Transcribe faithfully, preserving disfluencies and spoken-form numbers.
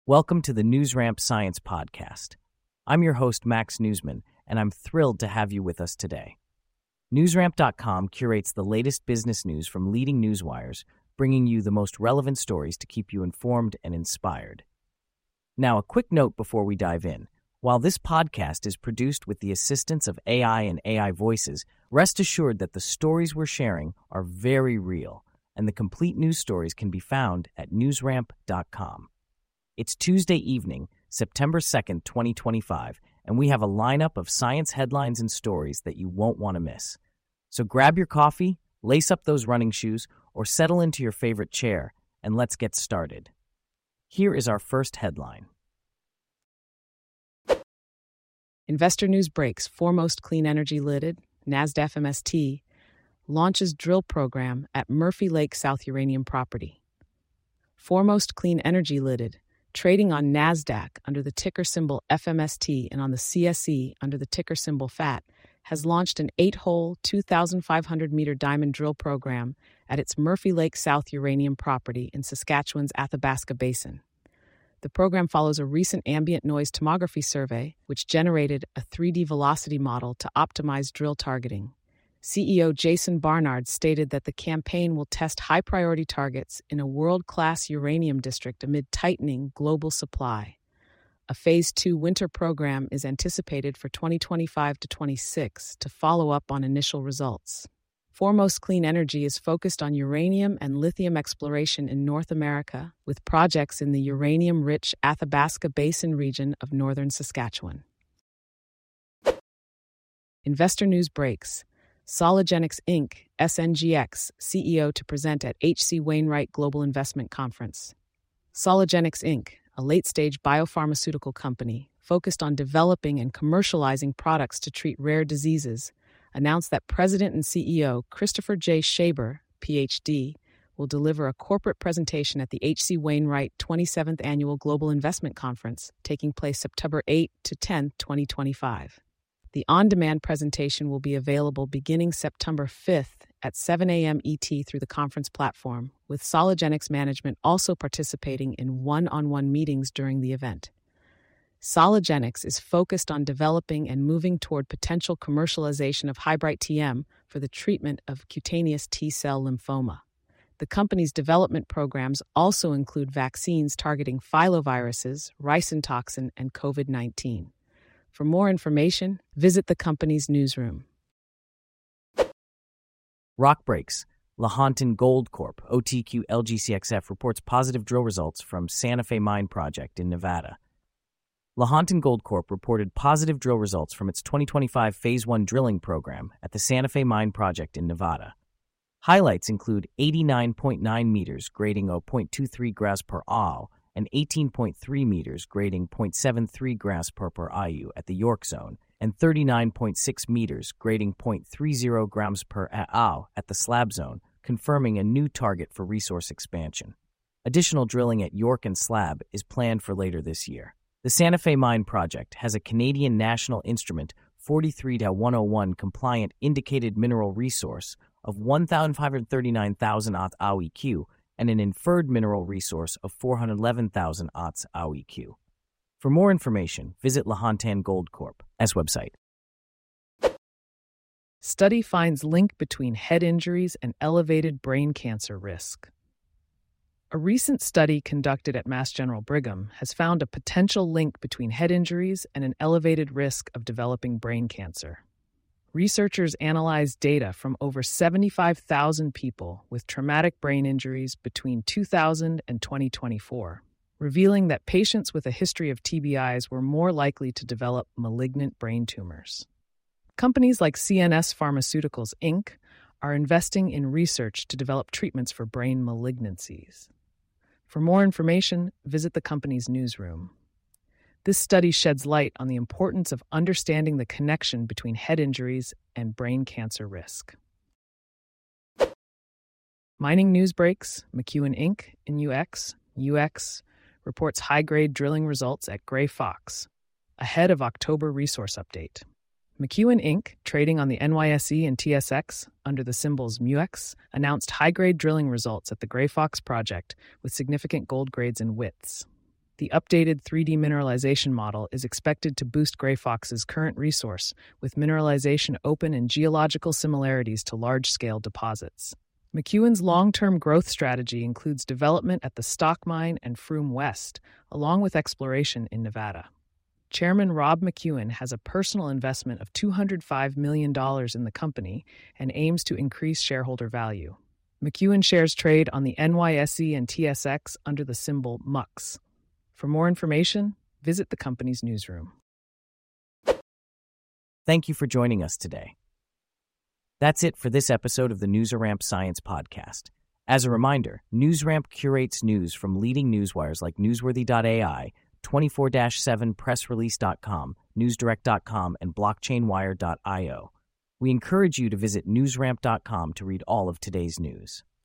Welcome to the NewsRamp Science Podcast. I'm your host, Max Newsman, and I'm thrilled to have you with us today. NewsRamp dot com curates the latest business news from leading newswires, bringing you the most relevant stories to keep you informed and inspired. Now, a quick note before we dive in. While this podcast is produced with the assistance of A I and A I voices, rest assured that the stories we're sharing are very real, and the complete news stories can be found at NewsRamp dot com. It's Tuesday evening, September second, twenty twenty-five, and we have a lineup of science headlines and stories that you won't want to miss. So grab your coffee, lace up those running shoes, or settle into your favorite chair, and let's get started. Here is our first headline. Investor news breaks. Foremost Clean Energy Limited, NASDAQ F M S T, launches drill program at Murphy Lake South uranium property. Foremost Clean Energy Limited, trading on NASDAQ under the ticker symbol F M S T and on the C S E under the ticker symbol F A T, has launched an eight-hole, two thousand five hundred meter diamond drill program at its Murphy Lake South uranium property in Saskatchewan's Athabasca Basin. The program follows a recent ambient noise tomography survey, which generated a three D velocity model to optimize drill targeting. C E O Jason Barnard stated that the campaign will test high-priority targets in a world-class uranium district amid tightening global supply. A Phase two winter program is anticipated for twenty twenty-five to twenty-six to follow up on initial results. Foremost Clean Energy is focused on uranium and lithium exploration in North America, with projects in the uranium-rich Athabasca Basin region of northern Saskatchewan. Investor news breaks. Soligenix Incorporated, S N G X, C E O to present at H C Wainwright Global Investment Conference. Soligenix Incorporated, a late-stage biopharmaceutical company focused on developing and commercializing products to treat rare diseases, announced that President and C E O Christopher J. Shaber, P H D, will deliver a corporate presentation at the H C Wainwright twenty-seventh Annual Global Investment Conference, taking place September eighth to tenth, twenty twenty-five. The on-demand presentation will be available beginning September fifth at seven a.m. E T through the conference platform, with Soligenix management also participating in one-on-one meetings during the event. Soligenix is focused on developing and moving toward potential commercialization of Hibrite T M for the treatment of cutaneous T-cell lymphoma. The company's development programs also include vaccines targeting filoviruses, ricin toxin, and covid nineteen. For more information, visit the company's newsroom. Rock breaks. Lahontan Gold Corp, O T Q L G C X F, reports positive drill results from Santa Fe Mine Project in Nevada. Lahontan Gold Corp reported positive drill results from its twenty twenty-five Phase one drilling program at the Santa Fe Mine Project in Nevada. Highlights include eighty-nine point nine meters grading zero point two three grams per au and eighteen point three meters grading zero point seven three grams per per I U at the York Zone, and thirty-nine point six meters grading zero point three zero grams per au at the Slab Zone, confirming a new target for resource expansion. Additional drilling at York and Slab is planned for later this year. The Santa Fe Mine Project has a Canadian National Instrument forty-three dash one oh one compliant indicated mineral resource of one hundred five hundred thirty-nine thousand aughts A U E Q and an inferred mineral resource of four hundred eleven thousand aughts A U E Q. For more information, visit Lahontan Gold Corp's website. Study finds link between head injuries and elevated brain cancer risk. A recent study conducted at Mass General Brigham has found a potential link between head injuries and an elevated risk of developing brain cancer. Researchers analyzed data from over seventy-five thousand people with traumatic brain injuries between two thousand and twenty twenty-four, revealing that patients with a history of T B Is were more likely to develop malignant brain tumors. Companies like C N S Pharmaceuticals, Incorporated are investing in research to develop treatments for brain malignancies. For more information, visit the company's newsroom. This study sheds light on the importance of understanding the connection between head injuries and brain cancer risk. Mining news breaks. McEwen Incorporated in U X, U X, reports high-grade drilling results at Grey Fox, ahead of October resource update. McEwen Incorporated, trading on the N Y S E and T S X under the symbols M U X, announced high-grade drilling results at the Grey Fox project with significant gold grades and widths. The updated three D mineralization model is expected to boost Gray Fox's current resource, with mineralization open and geological similarities to large-scale deposits. McEwen's long-term growth strategy includes development at the Stock Mine and Froome West, along with exploration in Nevada. Chairman Rob McEwen has a personal investment of two hundred five million dollars in the company and aims to increase shareholder value. McEwen shares trade on the N Y S E and T S X under the symbol M U X. For more information, visit the company's newsroom. Thank you for joining us today. That's it for this episode of the NewsRamp Science Podcast. As a reminder, NewsRamp curates news from leading newswires like Newsworthy dot A I, twenty-four seven press release dot com, newsdirect dot com, and blockchain wire dot io. We encourage you to visit newsramp dot com to read all of today's news.